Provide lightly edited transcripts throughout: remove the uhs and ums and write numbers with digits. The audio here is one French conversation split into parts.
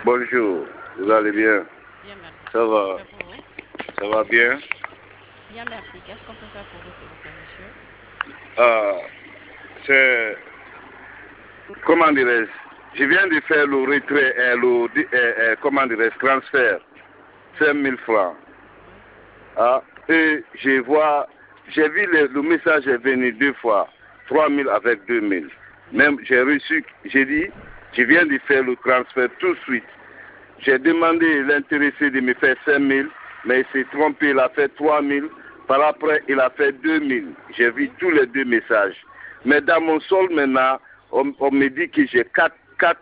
Bonjour, vous allez bien? Bien, merci. Ça va? Qu'est-ce qu'on peut pour vous? Ça va bien? Bien, merci. Qu'est-ce qu'on peut faire pour vous, s'il vous plaît, monsieur? C'est... Comment dirais-je? Je viens de faire le retrait, comment dirais-je, transfert, 5 000 francs. Oui. Ah, et j'ai vu le message est venu 2 fois, 3 000 avec 2 000. Même j'ai reçu, j'ai dit, je viens de faire le transfert tout de suite. J'ai demandé l'intéressé de me faire 5 000, mais il s'est trompé, il a fait 3 000. Par après, il a fait 2 000. J'ai vu tous les deux messages. Mais dans mon solde maintenant, on me dit que j'ai 4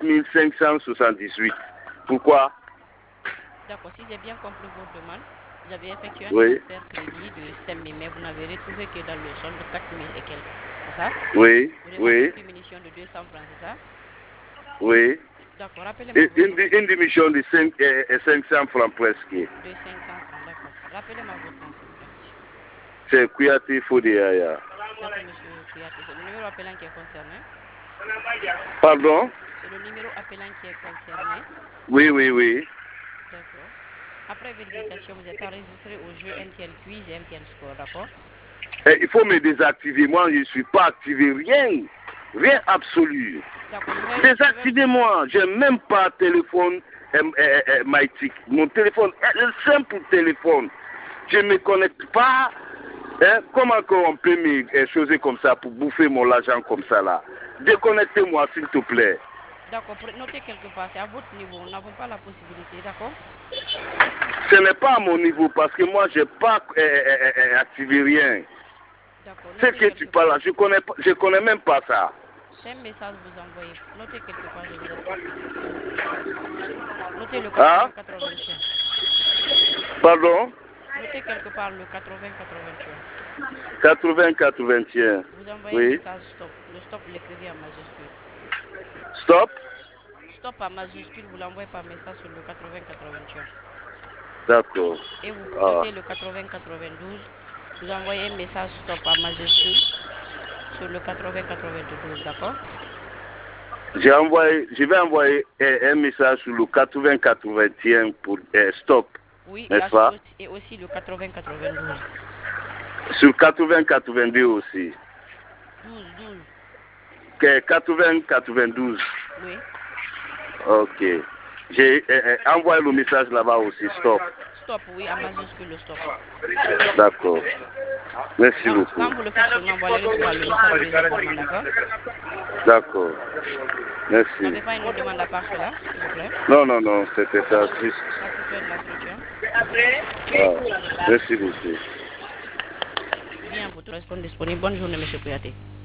578. Pourquoi? D'accord. Si j'ai bien compris votre demande, vous avez effectué un Oui, transfert crédit de 5 000, mais vous n'avez retrouvé que dans le solde 4 000 et quelques. C'est ça? oui, Vous demandez une oui, diminution de 200 francs, c'est ça? oui. D'accord. Rappelez-moi Et votre... une diminution de 500 francs presque. De 500 francs, d'accord. Rappelez-moi votre nom, s'il vous plaît, monsieur. C'est Kouyaté Fodéaya. D'accord, monsieur Kouyaté. C'est le numéro appelant qui est concerné. Pardon? C'est le numéro appelant qui est concerné. Oui, oui, oui. D'accord. Après vérification, vous êtes enregistré au jeu MTN Quiz et MTN Score, d'accord? Il faut me désactiver. Moi, je ne suis pas activé. Rien. Rien absolu. D'accord, je vais... Désactivez-moi. Je n'ai même pas téléphone Mytic. Mon téléphone est un simple téléphone. Je ne me connecte pas. Hein? Comment on peut me choses comme ça pour bouffer mon argent comme ça là? Déconnectez-moi s'il te plaît. D'accord, notez quelque part, c'est à votre niveau, nous n'avons pas la possibilité, d'accord? Ce n'est pas à mon niveau parce que moi, je n'ai pas activé rien. D'accord, Ce notez que tu quelque parles part. là, je connais même pas ça. C'est un message vous envoyez. Notez quelque part, je vous explique, s'il vous plaît. Notez le Hein? 80-81. Pardon? Notez quelque part le 80-81. 80-81. Vous envoyez un Oui. message stop. Le stop, vous l'écrivez en majuscule. Stop. Stop en majuscule, vous l'envoyez par message sur le 80-81. D'accord. Et vous Ah. notez le 80-92. Vous envoyez un message stop en majuscule sur le 80-92, d'accord? Je vais envoyer un message sur le 80-81 pour stop. Oui, N'est-ce pas? et aussi le 80-92. Sur 80-82 aussi. 12. 80-92. Oui. Ok. J'ai envoyé le message là-bas aussi. Stop. Stop, oui, en majuscule le stop. D'accord. Merci beaucoup. Quand vous le faites seulement, vous allez recevoir le message deuxièmement, d'accord? D'accord. Merci. Vous n'avez pas une autre demande à part cela, s'il vous plaît? Non, non, non, c'était ça. Juste. Satisfait de l'entretien? Ah. Merci beaucoup. Bien, votre répondre disponible. Bonne journée, monsieur Kouyaté.